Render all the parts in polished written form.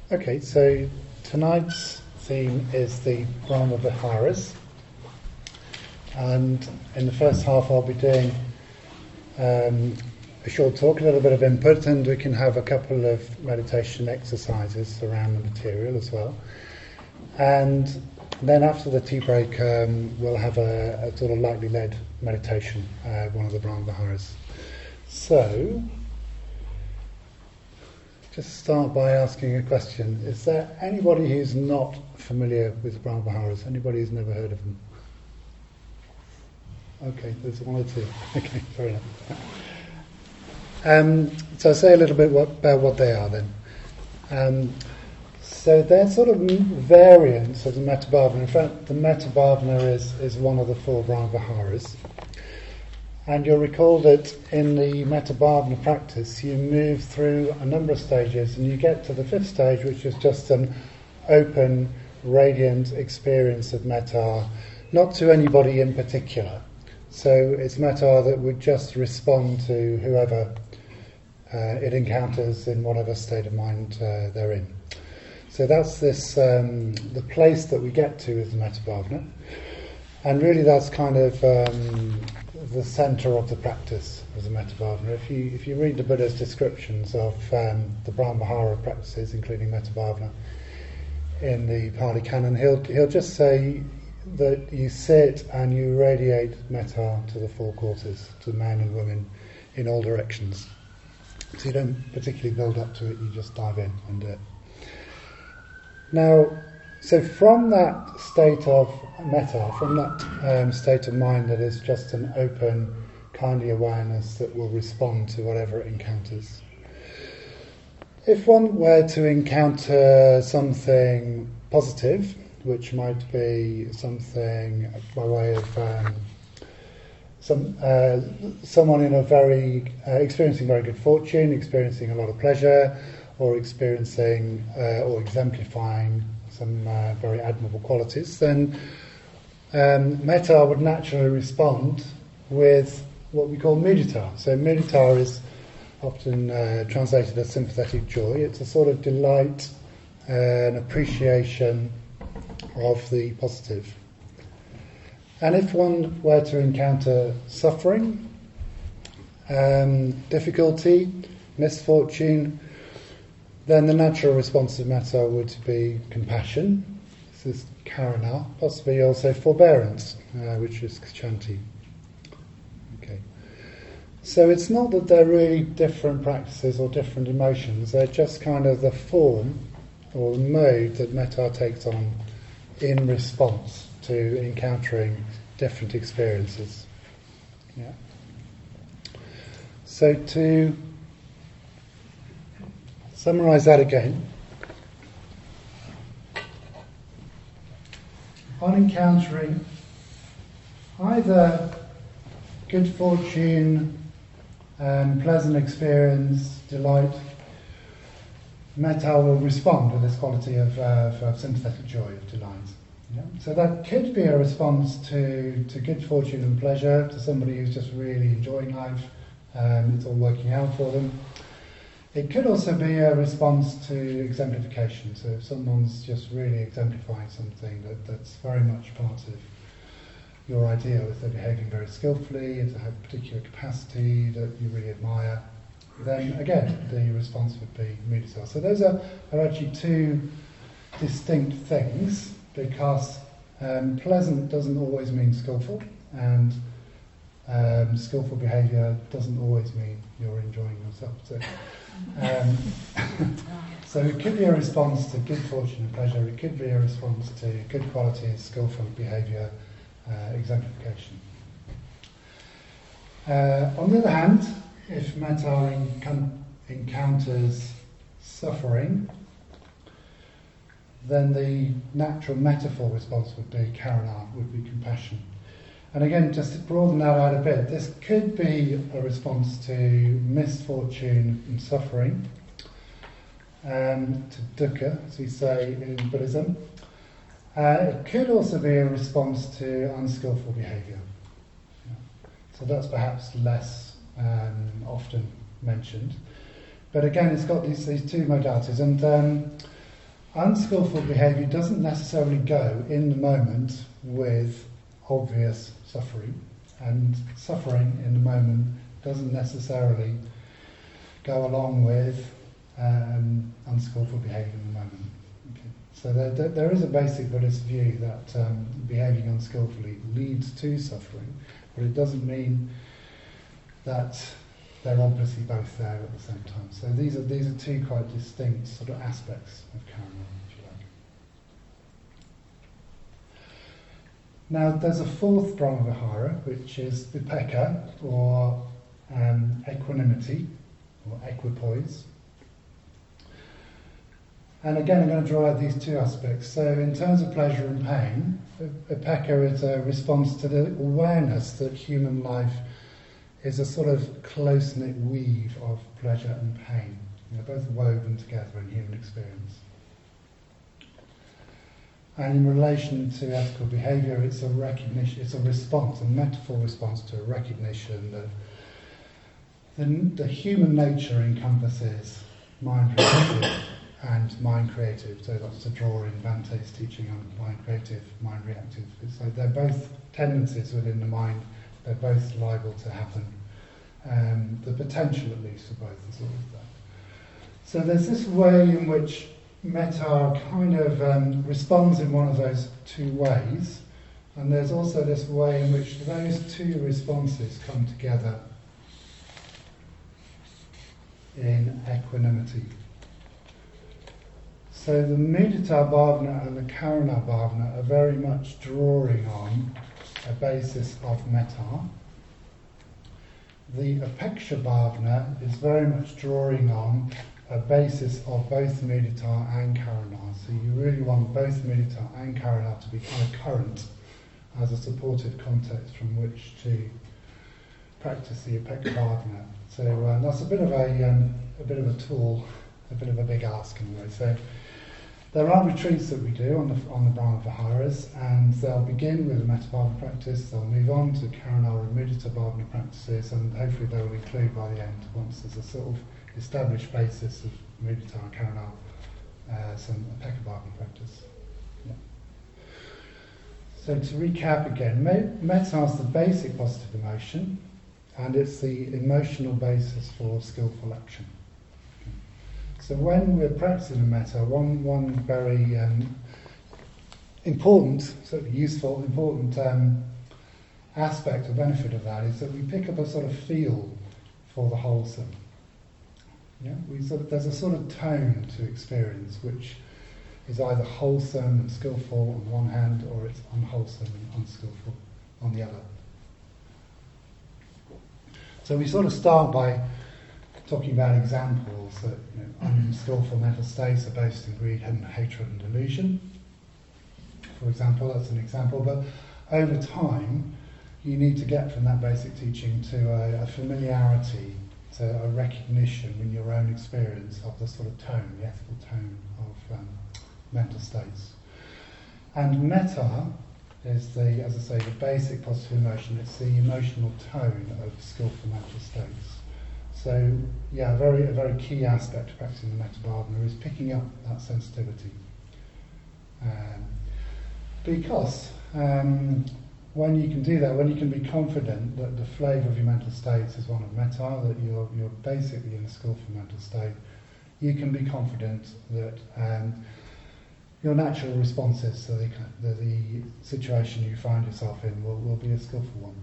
Okay, so tonight's theme is the Brahma Viharas, and in the first half I'll be doing a short talk, a little bit of input, and we can have a couple of meditation exercises around the material as well. And then after the tea break we'll have a sort of lightly led meditation, one of the Brahma Viharas. So, just start by asking a question. Is there anybody who's not familiar with the Brahma Viharas? Anybody who's never heard of them? Okay, there's one or two. Okay, fair enough. So I'll say a little bit about what they are then. So they're sort of variants of the Metta Bhavana. In fact, the Metta Bhavana is one of the four Brahma Viharas. And you'll recall that in the Metta Bhavana practice, you move through a number of stages, and you get to the fifth stage, which is just an open, radiant experience of metta, not to anybody in particular. So it's metta that would just respond to whoever it encounters in whatever state of mind they're in. So that's this the place that we get to is the Metta Bhavana. And really that's kind of the centre of the practice of the Metta Bhavana. If you read the Buddha's descriptions of the Brahma Vihara practices, including Metta Bhavana, in the Pali Canon, he'll just say that you sit and you radiate metta to the four quarters, to men and women in all directions. So you don't particularly build up to it, you just dive in and do it. Now, so from that state of metta, from that state of mind that is just an open, kindly awareness that will respond to whatever it encounters, if one were to encounter something positive, which might be something by way of someone in a very experiencing very good fortune, experiencing a lot of pleasure, or experiencing or exemplifying some very admirable qualities, then metta would naturally respond with what we call mudita. So mudita is often translated as sympathetic joy. It's a sort of delight and appreciation of the positive. And if one were to encounter suffering, difficulty, misfortune, then the natural response of metta would be compassion. This is karuna, possibly also forbearance, which is kshanti. Okay. So it's not that they're really different practices or different emotions, they're just kind of the form or the mode that metta takes on in response to encountering different experiences. Yeah. So to summarise that again, on encountering either good fortune, pleasant experience, delight, metta will respond with this quality of sympathetic joy, of delight. Yeah? So that could be a response to good fortune and pleasure, to somebody who's just really enjoying life, it's all working out for them. It could also be a response to exemplification. So if someone's just really exemplifying something that's very much part of your ideal, if they're behaving very skillfully, if they have a particular capacity that you really admire, then again the response would be mudita. So those are actually two distinct things, because pleasant doesn't always mean skillful, and skillful behaviour doesn't always mean you're enjoying yourself. So it could be a response to good fortune and pleasure, it could be a response to good qualities, skillful behaviour, exemplification. On the other hand, if metta encounters suffering, then the natural metaphor response would be karuna, would be compassion. And again, just to broaden that out a bit, this could be a response to misfortune and suffering, to dukkha, as we say in Buddhism. It could also be a response to unskillful behaviour. So that's perhaps less often mentioned. But again, it's got these two modalities. And unskillful behaviour doesn't necessarily go in the moment with obvious suffering, and suffering in the moment doesn't necessarily go along with unskillful behaviour in the moment. Okay. So there is a basic Buddhist view that behaving unskillfully leads to suffering, but it doesn't mean that they're obviously both there at the same time. So these are two quite distinct sort of aspects of karma, if you like. Now there's a fourth Brahmavihara, which is vipeka, or equanimity, or equipoise. And again, I'm going to draw out these two aspects. So in terms of pleasure and pain, vipeka is a response to the awareness that human life is a sort of close-knit weave of pleasure and pain, both woven together in human experience. And in relation to ethical behaviour, it's a recognition, it's a response, a metaphor response to a recognition that the human nature encompasses mind reactive and mind creative. So that's to draw in Bante's teaching on mind creative, mind reactive. So they're both tendencies within the mind. They're both liable to happen. The potential, at least, for both is always there. So there's this way in which metta kind of responds in one of those two ways, and there's also this way in which those two responses come together in equanimity. So the mudita bhavana and the karuna bhavana are very much drawing on a basis of metta. The apeksha bhavana is very much drawing on a basis of both mudita and karuna. So you really want both mudita and karuna to be kind of current as a supportive context from which to practice the apeksha bhavana. So that's a bit of a tool, a bit of a big ask in a way. So there are retreats that we do on the Brahmaviharas, and they'll begin with a metta bhavana practice, they'll move on to karuna and mudita bhavana practices, and hopefully they will include by the end, once there's a sort of established basis of mudita and karuna, some apeksha bhavana practice. Yeah. So to recap again, metta is the basic positive emotion, and it's the emotional basis for skillful action. So when we're practicing a metta, one very important, sort of useful, important aspect or benefit of that is that we pick up a sort of feel for the wholesome. Yeah, there's a sort of tone to experience which is either wholesome and skillful on one hand, or it's unwholesome and unskillful on the other. So we sort of start by talking about examples that unskillful mental states are based in greed, hatred and delusion. For example, that's an example, but over time you need to get from that basic teaching to a familiarity, to a recognition in your own experience of the sort of tone, the ethical tone of mental states. And metta is as I say, the basic positive emotion. It's the emotional tone of skillful mental states. So, yeah, a very key aspect of practicing the metta bhavana is picking up that sensitivity. Because when you can do that, when you can be confident that the flavour of your mental states is one of metta, that you're basically in a skillful mental state, you can be confident that your natural responses to the situation you find yourself in will be a skillful one.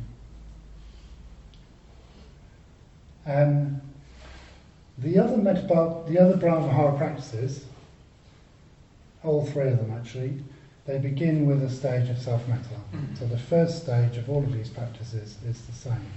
The other Brahmavihara practices, all three of them actually, they begin with a stage of self-metta. So the first stage of all of these practices is the same.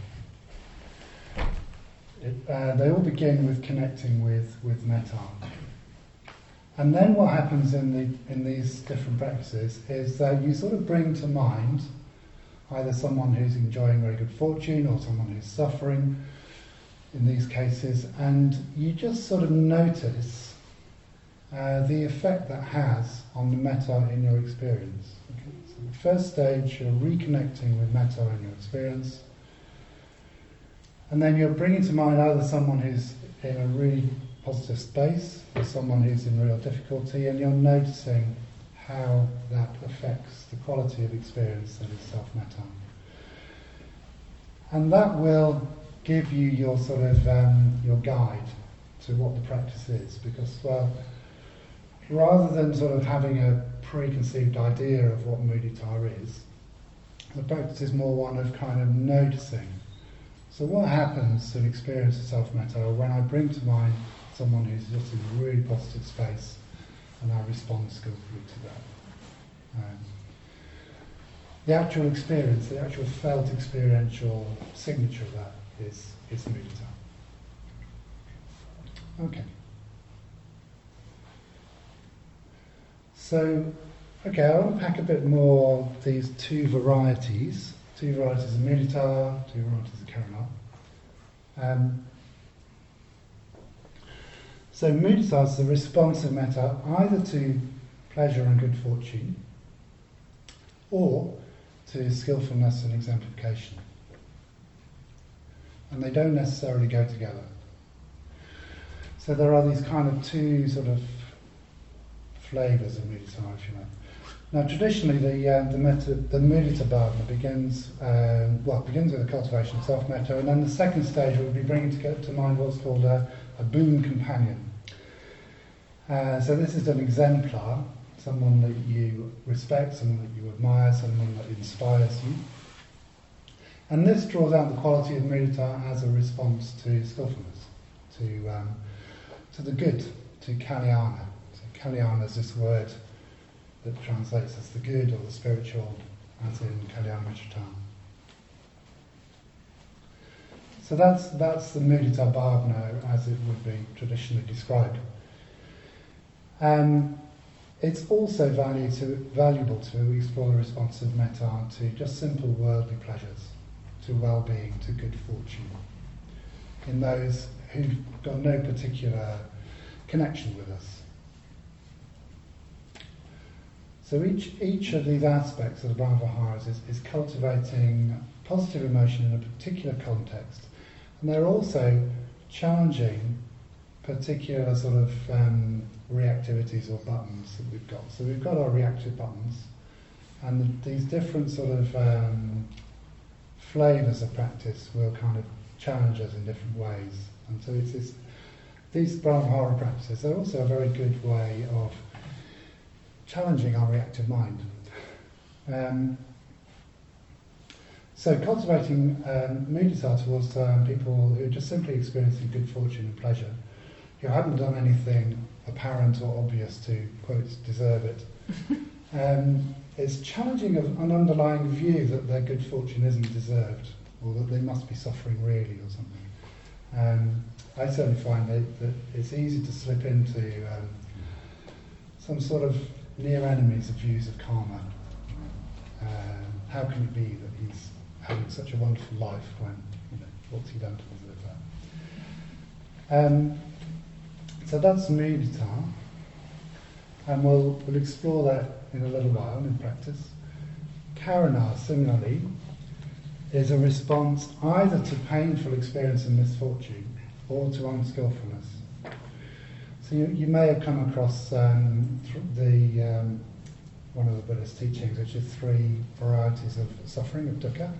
They all begin with connecting with metta. And then what happens in these different practices is that you sort of bring to mind either someone who's enjoying very good fortune or someone who's suffering in these cases, and you just sort of notice the effect that has on the metta in your experience. Okay? So the first stage, you're reconnecting with metta in your experience, and then you're bringing to mind either someone who's in a really positive space for someone who's in real difficulty, and you're noticing how that affects the quality of experience that is self-metta. And that will give you your sort of your guide to what the practice is, because, well, rather than sort of having a preconceived idea of what mudita is, the practice is more one of kind of noticing. So what happens to an experience of self-metta when I bring to mind someone who's just in a really positive space and I respond skillfully to that? The actual experience, the actual felt experiential signature of that is mudita. Okay. So, I'll unpack a bit more these two varieties of mudita, two varieties of karuna. So mudita is the response of metta either to pleasure and good fortune, or to skillfulness and exemplification. And they don't necessarily go together. So there are these kind of two sort of flavours of mudita, if you like. Now, traditionally, the mudita bhavana begins with the cultivation of self-metta, and then the second stage will be bringing to mind what's called a boon companion. So this is an exemplar, someone that you respect, someone that you admire, someone that inspires you. And this draws out the quality of mudita as a response to skillfulness, to the good, to kalyana. So kalyana is this word that translates as the good or the spiritual, as in kalyana mitrata. So that's the mudita bhavana as it would be traditionally described. It's also valuable to explore the response of metta to just simple worldly pleasures, to well-being, to good fortune, in those who've got no particular connection with us. So each of these aspects of the Brahmaviharas is cultivating positive emotion in a particular context, and they're also challenging particular sort of reactivities or buttons that we've got. So we've got our reactive buttons, and these different sort of flavours of practice will kind of challenge us in different ways. And so these Brahmavihara practices are also a very good way of challenging our reactive mind. So cultivating mudita towards people who are just simply experiencing good fortune and pleasure, who haven't done anything apparent or obvious to, quote, deserve it. It's challenging an underlying view that their good fortune isn't deserved, or that they must be suffering really or something. I certainly find that it's easy to slip into some sort of near enemies of views of karma. How can it be that he's having such a wonderful life when, what's he done to deserve that? So that's mudita, and we'll explore that in a little while in practice. Karuna, similarly, is a response either to painful experience and misfortune or to unskillfulness. So you may have come across one of the Buddhist teachings, which is 3 varieties of suffering, of dukkha,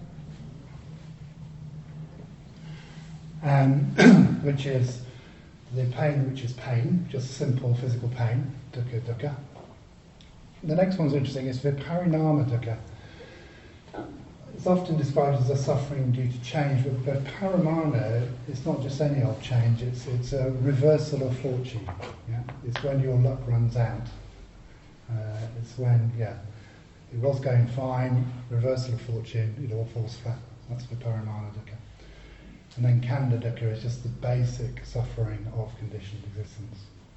which is the pain, which is pain, just simple physical pain, dukkha. The next one's interesting, it's viparinama dukkha. It's often described as a suffering due to change, but paramana is not just any old change, it's a reversal of fortune. Yeah? It's when your luck runs out. It's when, it was going fine, reversal of fortune, it all falls flat. That's viparinama dukkha. And then khandha dukkha is just the basic suffering of conditioned existence.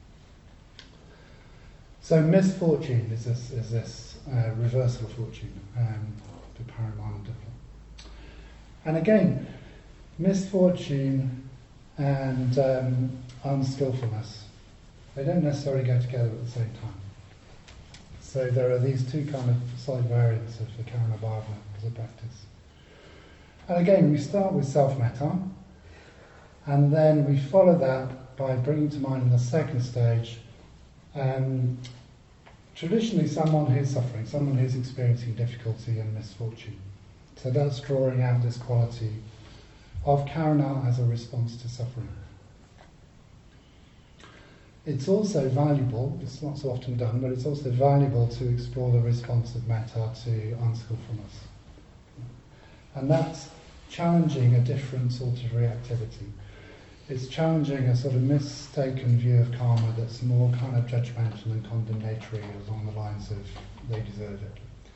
So misfortune is this reversal of fortune, viparinama dukkha. And again, misfortune and unskillfulness, they don't necessarily go together at the same time. So there are these two kind of side variants of the karuna bhavana as a practice. And again, we start with self-metta, and then we follow that by bringing to mind in the second stage traditionally someone who's suffering, someone who's experiencing difficulty and misfortune. So that's drawing out this quality of karuna as a response to suffering. It's also valuable, it's not so often done, but it's also valuable to explore the response of metta to unskillfulness. And that's challenging a different sort of reactivity. It's challenging a sort of mistaken view of karma that's more kind of judgmental and condemnatory along the lines of they deserve it.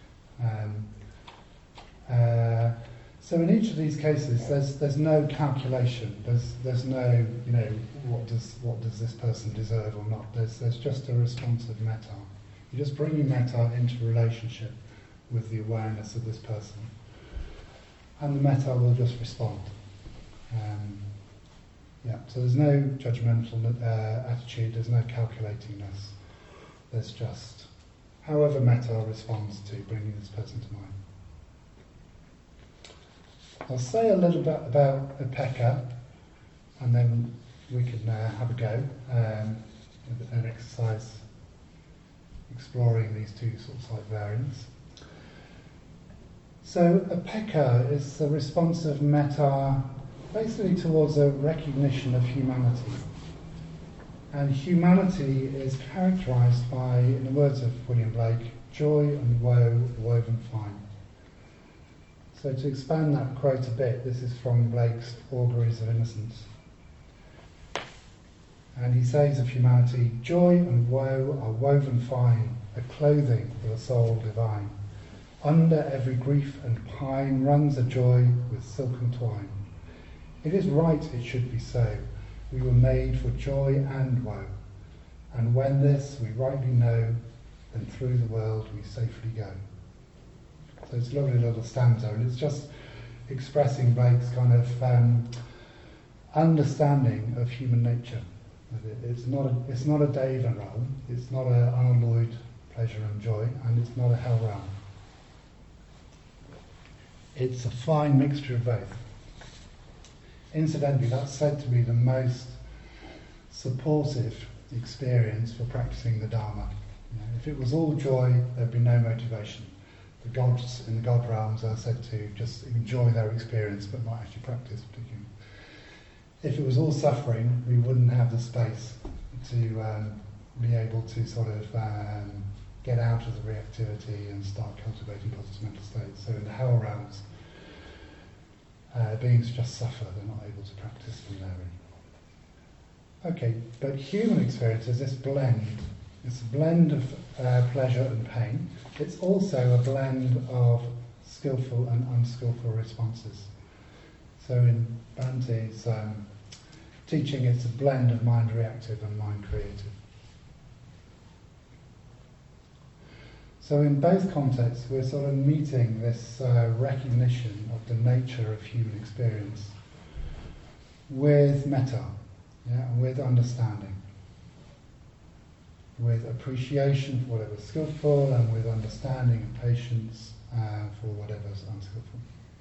So in each of these cases, there's no calculation. There's no, what does this person deserve or not. There's just a response of metta. You're just bringing metta into relationship with the awareness of this person, and the metta will just respond. So there's no judgmental attitude. There's no calculatingness. There's just however metta responds to bringing this person to mind. I'll say a little bit about upekkha, and then we can have a go, an exercise exploring these two sorts of variants. So upekkha is the response of metta basically towards a recognition of humanity. And humanity is characterised by, in the words of William Blake, joy and woe woven fine. So to expand that quote a bit, this is from Blake's Auguries of Innocence. And he says of humanity, joy and woe are woven fine, a clothing for the soul divine. Under every grief and pine runs a joy with silken twine. It is right it should be so. We were made for joy and woe. And when this we rightly know, then through the world we safely go. So it's a lovely little stanza, and it's just expressing Blake's kind of understanding of human nature. It's not a deva realm, it's not an unalloyed pleasure and joy, and it's not a hell realm. It's a fine mixture of both. Incidentally, that's said to be the most supportive experience for practicing the Dharma. If it was all joy, there'd be no motivation. The gods in the god realms are said to just enjoy their experience but not actually practice particularly. If it was all suffering, we wouldn't have the space to be able to sort of get out of the reactivity and start cultivating positive mental states. So in the hell realms, beings just suffer, they're not able to practice from there really. Okay, but human experience is this blend. It's a blend of pleasure and pain. It's also a blend of skillful and unskillful responses. So in Bhante's teaching, it's a blend of mind reactive and mind creative. So in both contexts, we're sort of meeting this recognition of the nature of human experience with metta, with understanding, with appreciation for whatever's skillful, and with understanding and patience for whatever's unskillful.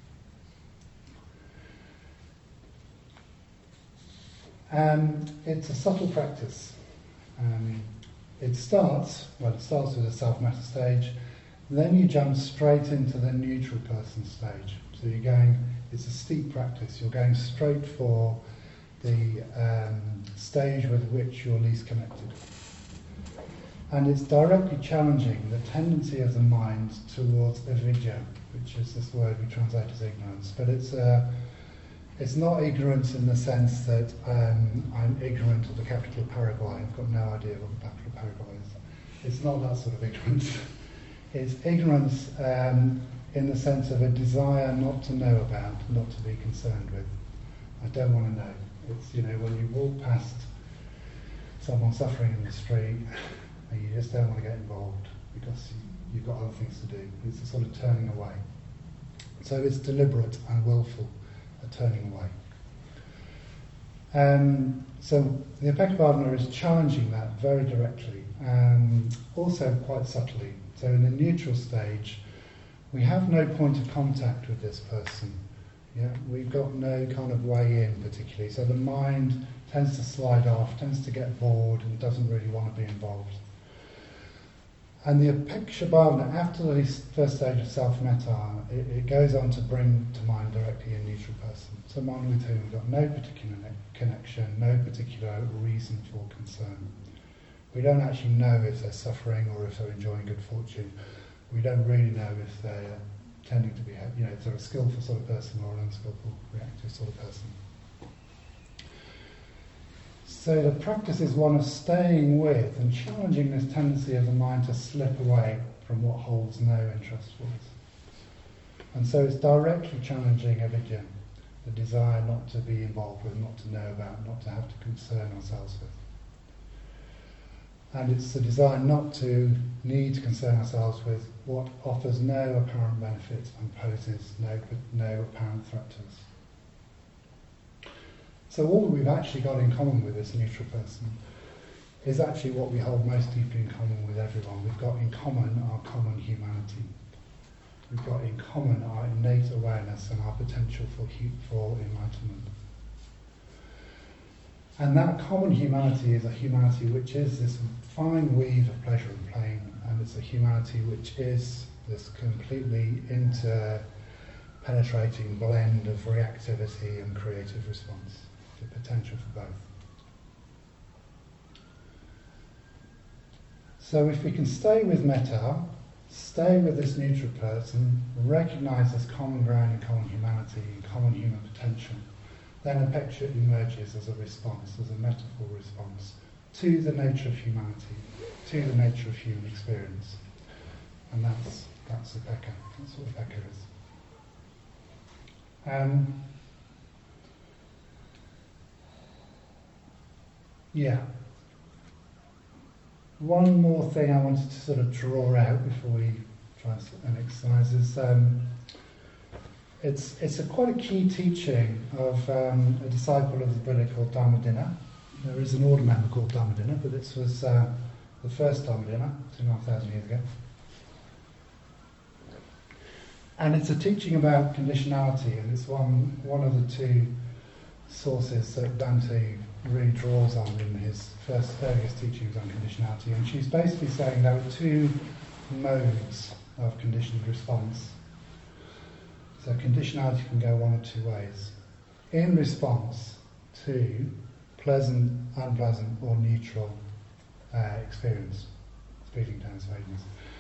It's a subtle practice. It starts with a self-metta stage, then you jump straight into the neutral person stage. So it's a steep practice, you're going straight for the stage with which you're least connected. And it's directly challenging the tendency of the mind towards avidya, which is this word we translate as ignorance. But it's not ignorance in the sense that I'm ignorant of the capital of Paraguay. I've got no idea what the capital of Paraguay is. It's not that sort of ignorance. It's ignorance in the sense of a desire not to know about, not to be concerned with. I don't want to know. It's, when you walk past someone suffering in the street, and you just don't want to get involved because you've got other things to do. It's a sort of turning away. So it's deliberate and willful, a turning away. So the Upekkha is challenging that very directly, also quite subtly. So in the neutral stage, we have no point of contact with this person. Yeah, we've got no kind of way in particularly. So the mind tends to slide off, tends to get bored, and doesn't really want to be involved. And the Apeksha Bhavana, after the first stage of self-metta, it goes on to bring to mind directly a neutral person. Someone with whom we've got no particular connection, no particular reason for concern. We don't actually know if they're suffering or if they're enjoying good fortune. We don't really know if they're tending to be, if they're a skillful sort of person or an unskillful, reactive sort of person. So the practice is one of staying with and challenging this tendency of the mind to slip away from what holds no interest for us. And so it's directly challenging avidya, the desire not to be involved with, not to know about, not to have to concern ourselves with. And it's the desire not to need to concern ourselves with what offers no apparent benefit and poses no apparent threat to us. So all that we've actually got in common with this neutral person is actually what we hold most deeply in common with everyone. We've got in common our common humanity. We've got in common our innate awareness and our potential for enlightenment. And that common humanity is a humanity which is this fine weave of pleasure and pain, and it's a humanity which is this completely interpenetrating blend of reactivity and creative response. The potential for both. So if we can stay with metta, stay with this neutral person, recognise this common ground in common humanity and common human potential, then Apeksha emerges as a response, as a metaphor response to the nature of humanity, to the nature of human experience. And that's Upekkha. That's what Upekkha is. Yeah. One more thing I wanted to sort of draw out before we try an exercise is it's quite a key teaching of a disciple of the Buddha called Dhammadinna. There is an order member called Dhammadinna, but this was the first Dhammadinna, 2,500 years ago. And it's a teaching about conditionality, and it's one of the two sources that Dante really draws on in his earliest teachings on conditionality. And she's basically saying there are two modes of conditioned response. So conditionality can go one of two ways. In response to pleasant, unpleasant, or neutral experience, speeding down Vedana.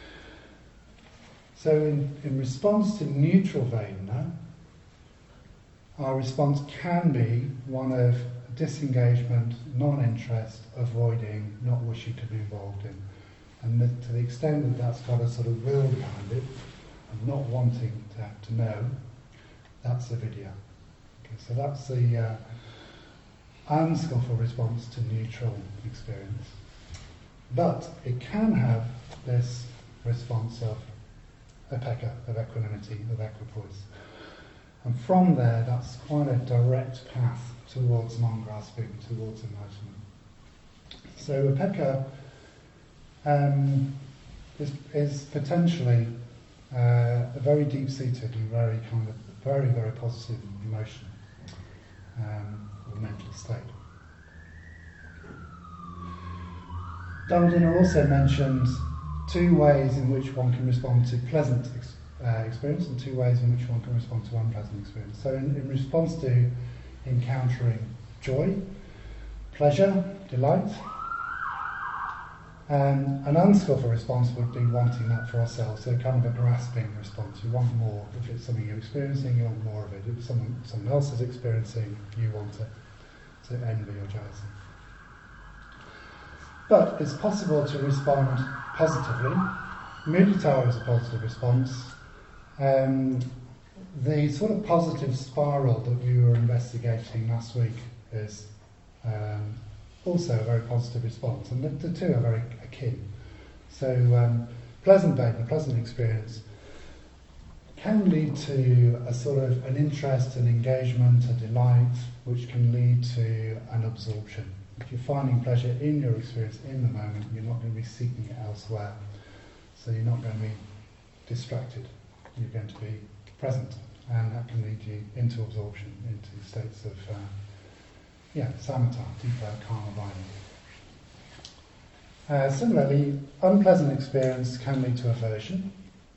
So in response to neutral Vedana, our response can be one of disengagement, non-interest, avoiding, not wishing to be involved in. And to the extent that that's got a sort of will behind it, and not wanting to have to know, that's avidya. Okay, so that's the unskillful response to neutral experience. But it can have this response of upekkha, of equanimity, of equipoise. And from there, that's quite a direct path towards non-grasping, towards enlightenment. So upekkha is potentially a very deep-seated and very kind of very, very positive emotion or mental state. Dhammadinna also mentions two ways in which one can respond to pleasant experience and two ways in which one can respond to unpleasant experience. So in response to encountering joy, pleasure, delight, an unskillful response would be wanting that for ourselves, so kind of a grasping response. You want more. If it's something you're experiencing, you want more of it. If it's someone else is experiencing, you want to envy or jealousy. But it's possible to respond positively. Mudita is a positive response. The sort of positive spiral that we were investigating last week is also a very positive response, and the two are very akin. So pleasant Vedana, pleasant experience, can lead to a sort of an interest, an engagement, a delight, which can lead to an absorption. If you're finding pleasure in your experience in the moment, you're not going to be seeking it elsewhere. So you're not going to be distracted. You're going to be present and that can lead you into absorption, into states of samatha, deeper calm abiding. Similarly, unpleasant experience can lead to aversion.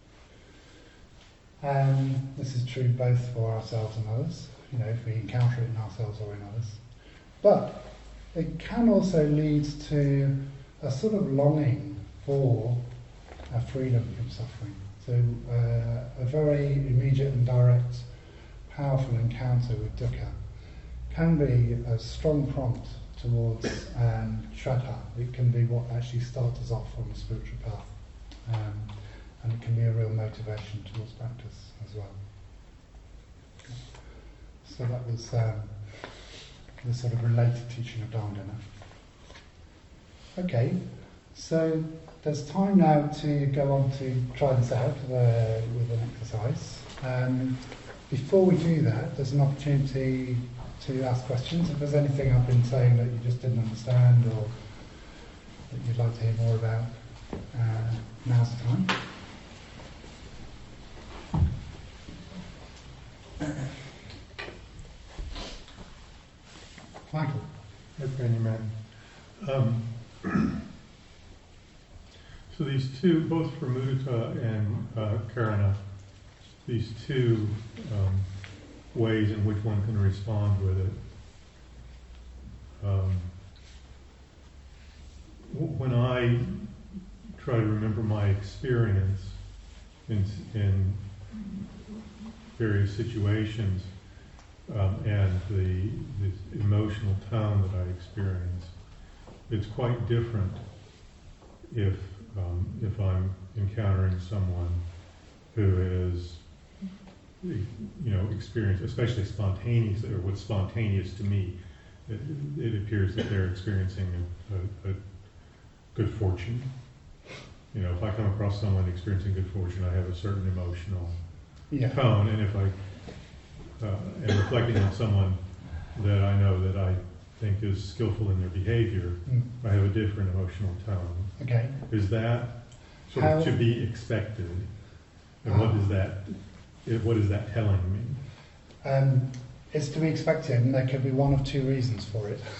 This is true both for ourselves and others, if we encounter it in ourselves or in others. But it can also lead to a sort of longing for a freedom from suffering. So a very immediate and direct, powerful encounter with dukkha can be a strong prompt towards shraddha. It can be what actually starts us off on the spiritual path. And it can be a real motivation towards practice as well. So that was the sort of related teaching of Dharmadana. Okay, so there's time now to go on to try this out with an exercise. Before we do that, there's an opportunity to ask questions. If there's anything I've been saying that you just didn't understand or that you'd like to hear more about, now's the time. Michael. Okay, man. So these two, both for mudita and karana, these two ways in which one can respond with it. When I try to remember my experience in various situations and the emotional tone that I experience, it's quite different if I'm encountering someone who is, experienced, especially spontaneous, or what's spontaneous to me. It appears that they're experiencing a good fortune. If I come across someone experiencing good fortune, I have a certain emotional tone, and if I am reflecting on someone that I know that I think is skillful in their behavior, I have a different emotional tone. Okay. Is that sort of to be expected? And what is that telling me? It's to be expected, and there could be one of two reasons for it.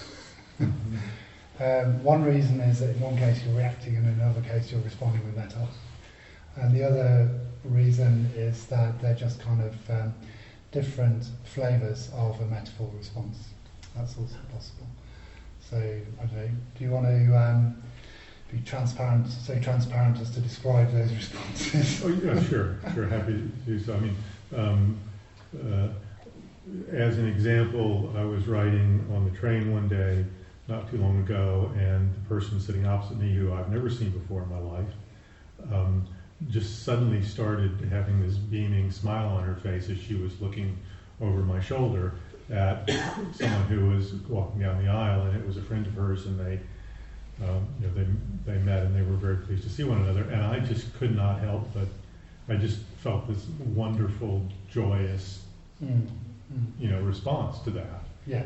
One reason is that in one case you're reacting, and in another case you're responding with metta. And the other reason is that they're just kind of different flavours of a metaphor response. That's also possible. So, I don't know, do you want to be transparent as to describe those responses? Oh yeah, sure, happy to do so. I mean, as an example, I was riding on the train one day, not too long ago, and the person sitting opposite me, who I've never seen before in my life, just suddenly started having this beaming smile on her face as she was looking over my shoulder at someone who was walking down the aisle, and it was a friend of hers, and they met, and they were very pleased to see one another, and I just could not help but I just felt this wonderful, joyous, response to that. Yeah.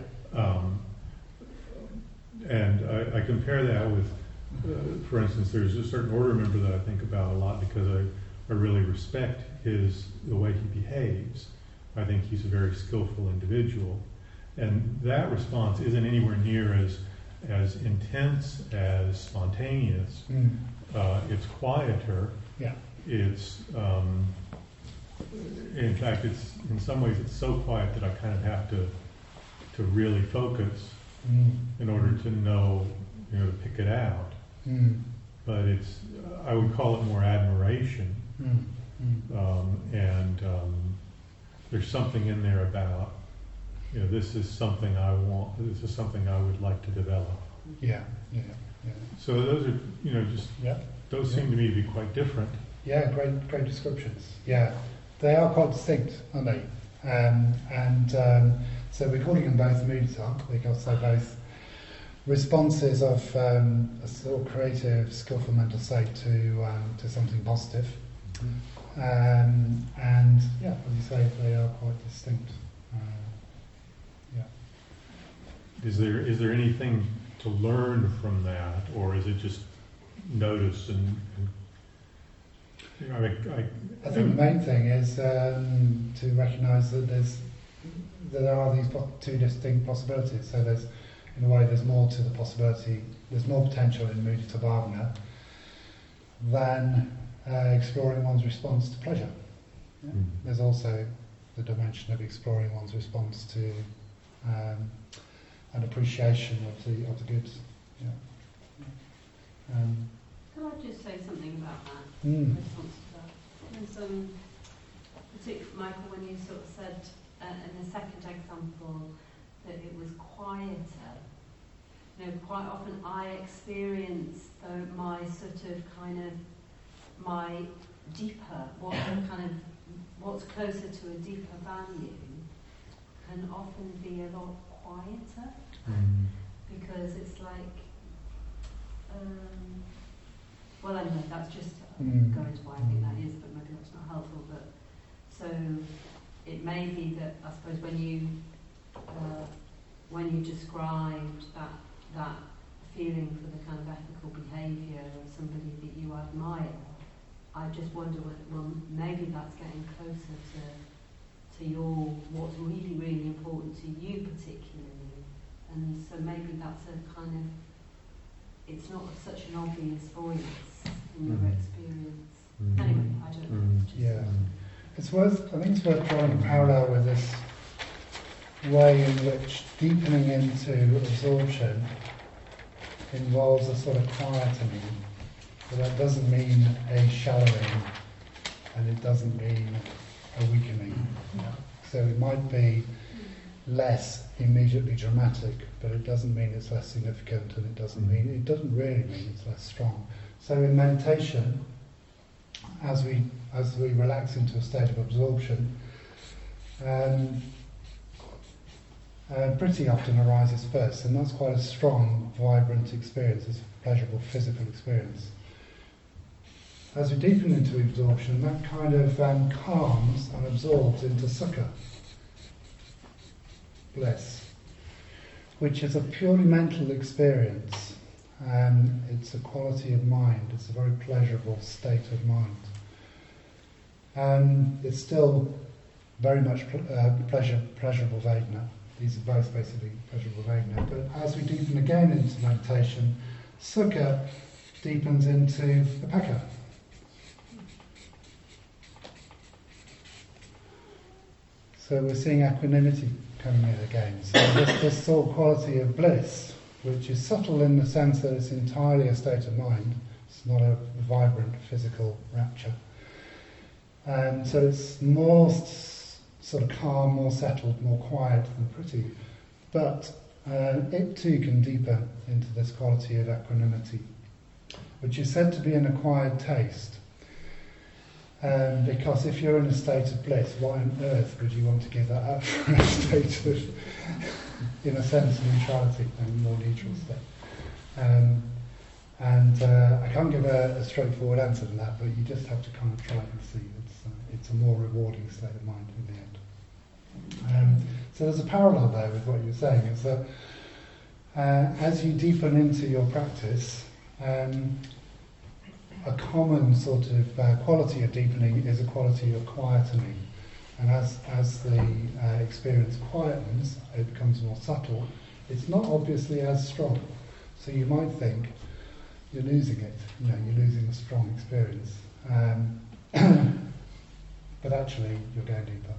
And I compare that with, for instance, there's a certain order member that I think about a lot because I really respect the way he behaves. I think he's a very skillful individual. And that response isn't anywhere near as intense as spontaneous. It's quieter. Yeah. It's, in fact, in some ways it's so quiet that I kind of have to really focus in order to know, to pick it out. But I would call it more admiration. And there's something in there about, this is something I want, this is something I would like to develop. Yeah. So those are, those seem to me to be quite different. Yeah, great descriptions. Yeah, they are quite distinct, aren't they? So we're calling them both mudita because they're both responses of a sort of creative, skillful mental state to something positive. And yeah, as you say, they are quite distinct. Is there anything to learn from that, or is it just notice and I think the main thing is to recognise that there are these two distinct possibilities. So in a way, there's more to the possibility. There's more potential in mudita bhavana than exploring one's response to pleasure. Yeah? Mm. There's also the dimension of exploring one's response to an appreciation of the goods. Yeah. Can I just say something about that? Mm. Response to that. Because, particularly, Michael, when you sort of said in the second example that it was quieter, quite often I experience my sort of my deeper, what's closer to a deeper value can often be a lot quieter, because it's like, well, anyway, that's just going to why I think that is, but maybe that's not helpful. But so it may be that, I suppose, when you described that feeling for the kind of ethical behaviour of somebody that you admire, I just wonder well, maybe that's getting closer to your what's really, really important to you particularly, and so maybe that's a kind of, it's not such an obvious voice in your experience. Anyway, I don't know. Yeah, I think it's worth drawing a parallel with this way in which deepening into absorption involves a sort of quietening, but that doesn't mean a shallowing, and it doesn't mean a weakening. Yeah. So it might be less immediately dramatic, but it doesn't mean it's less significant, and it doesn't really mean it's less strong. So in meditation, as we relax into a state of absorption, pretty often arises first, and that's quite a strong, vibrant experience. It's a pleasurable physical experience. As we deepen into absorption, that kind of calms and absorbs into sukha, bliss, which is a purely mental experience. It's a quality of mind. It's a very pleasurable state of mind. It's still very much pleasurable Vedana. These are both basically pleasurable Vedana. But as we deepen again into meditation, Sukha deepens into Upekkha. So we're seeing equanimity coming in again. So this sort of quality of bliss, which is subtle in the sense that it's entirely a state of mind. It's not a vibrant physical rapture. So it's more sort of calm, more settled, more quiet than pretty. But it too can deepen into this quality of equanimity, which is said to be an acquired taste. Because if you're in a state of bliss, why on earth would you want to give that up for a state of, in a sense, neutrality, a more neutral state? I can't give a straightforward answer to that, but you just have to kind of try and see. It's a more rewarding state of mind in the end. So there's a parallel there with what you're saying, is that as you deepen into your practice, a common sort of quality of deepening is a quality of quietening. And as the experience quietens, it becomes more subtle. It's not obviously as strong. So you might think you're losing it, you're losing a strong experience. But actually, you're going deeper.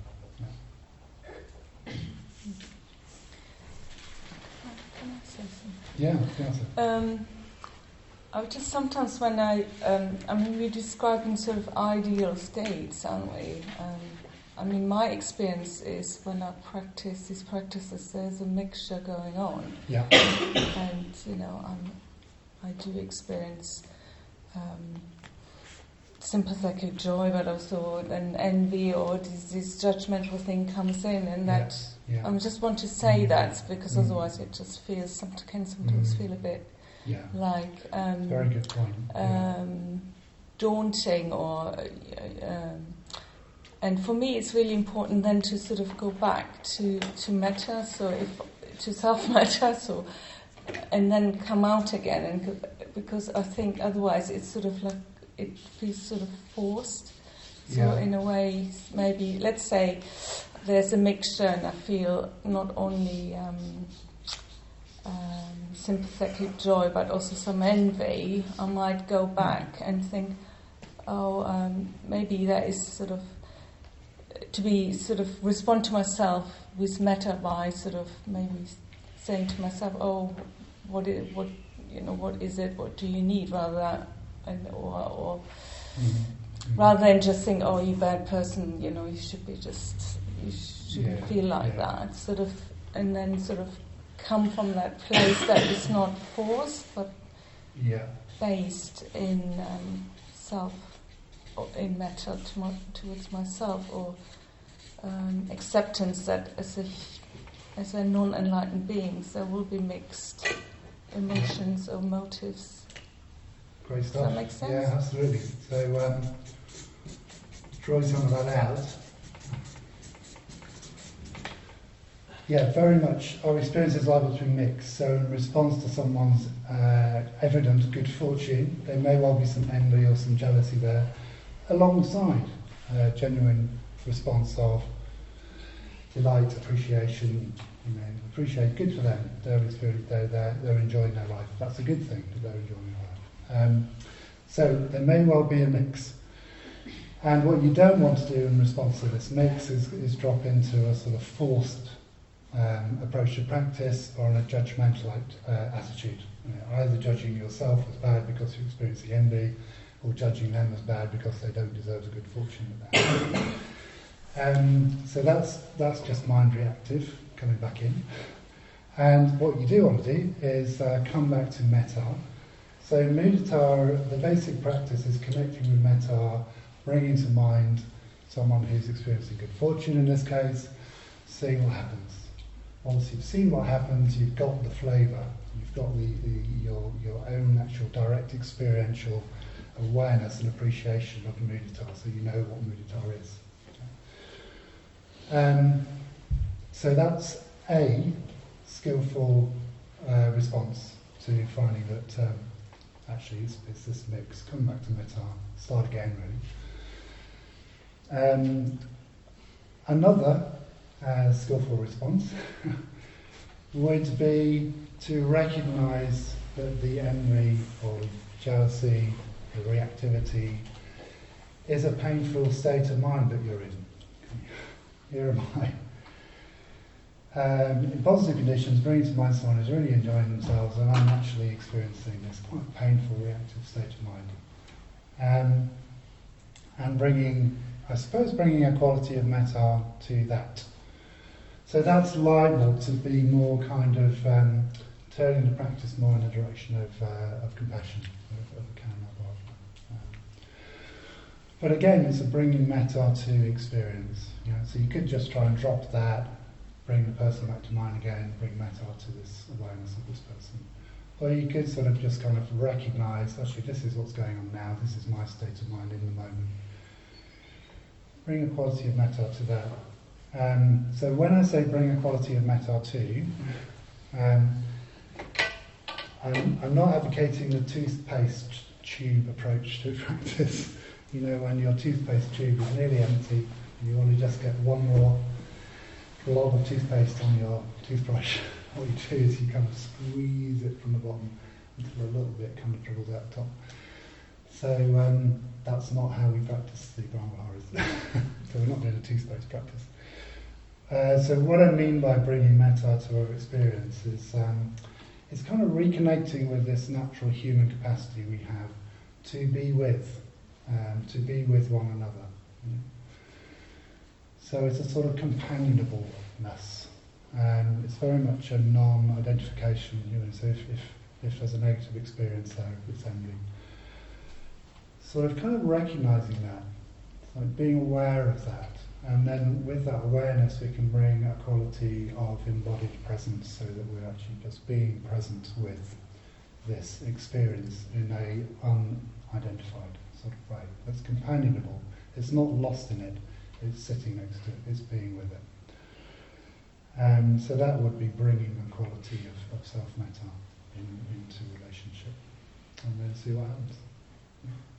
Can I say something? Yeah, yes. I would just sometimes when we're describing sort of ideal states, aren't we? My experience is when I practice these practices, there's a mixture going on. Yeah. And, I do experience sympathetic joy, but also an envy or this judgmental thing comes in, and that I just want to say that, because otherwise it just feels, can sometimes feel a bit like very good point. Daunting, or and for me it's really important then to sort of go back to metta, to self-metta, and then come out again, and because I think otherwise it's sort of like it feels sort of forced. So Yeah. in a way, maybe, let's say there's a mixture and I feel not only sympathetic joy but also some envy, I might go back and think, maybe that is sort of to be sort of respond to myself with metta by sort of maybe saying to myself, what is it? What do you need? Rather than or rather than just think, you bad person, you shouldn't feel like that. Sort of, and then sort of come from that place that is not forced but based in self, or in metta towards myself, or acceptance that as a non-enlightened beings there will be mixed emotions or motives. Great stuff. Does that make sense? Yeah, absolutely. So, drawing some of that out. Yeah, very much our experience is liable to be mixed. So in response to someone's evident good fortune, there may well be some envy or some jealousy there, alongside a genuine response of delight, appreciation. Appreciate, good for them. They're enjoying their life. That's a good thing that they're enjoying their life. So there may well be a mix. And what you don't want to do in response to this mix is drop into a sort of forced approach to practice or in a judgmental attitude. Either judging yourself as bad because you're experiencing envy, or judging them as bad because they don't deserve the good fortune that they have. So that's just mind reactive, coming back in. And what you do want to do is come back to metta. So mudita, the basic practice is connecting with metta, bringing to mind someone who's experiencing good fortune in this case, seeing what happens. Once you've seen what happens, you've got the flavour, you've got your own actual direct experiential awareness and appreciation of mudita, so you know what mudita is. So that's a skillful response to finding that actually it's this mix. Come back to metta, start again really. Another skillful response would be to recognise that the envy or jealousy, the reactivity, is a painful state of mind that you're in. Here am I. In positive conditions, bringing to mind someone who's really enjoying themselves, and I'm actually experiencing this quite painful reactive state of mind. And bringing a quality of metta to that. So that's liable to be more kind of turning the practice more in the direction of compassion, of karuna bhavana. But again, it's a bringing metta to experience. So you could just try and drop that, bring the person back to mind again, bring metta to this awareness of this person. Or you could sort of just kind of recognise, actually this is what's going on now, this is my state of mind in the moment. Bring a quality of metta to that. So when I say bring a quality of metta to, I'm not advocating the toothpaste tube approach to practice. When your toothpaste tube is nearly empty and you want to just get one more glob of toothpaste on your toothbrush, what you do is you kind of squeeze it from the bottom until a little bit kind of dribbles out the top. So that's not how we practice the Brahmaviharas. So we're not doing a toothpaste practice. So what I mean by bringing metta to our experience is it's kind of reconnecting with this natural human capacity we have to be with one another. So it's a sort of companionableness. It's very much a non-identification. So if there's a negative experience there, if it's envy, sort of kind of recognising that, like being aware of that. And then with that awareness we can bring a quality of embodied presence so that we're actually just being present with this experience in a unidentified sort of way. That's companionable. It's not lost in it. It's sitting next to it. It's being with it. So that would be bringing a quality of self-metta into relationship. And then see what happens.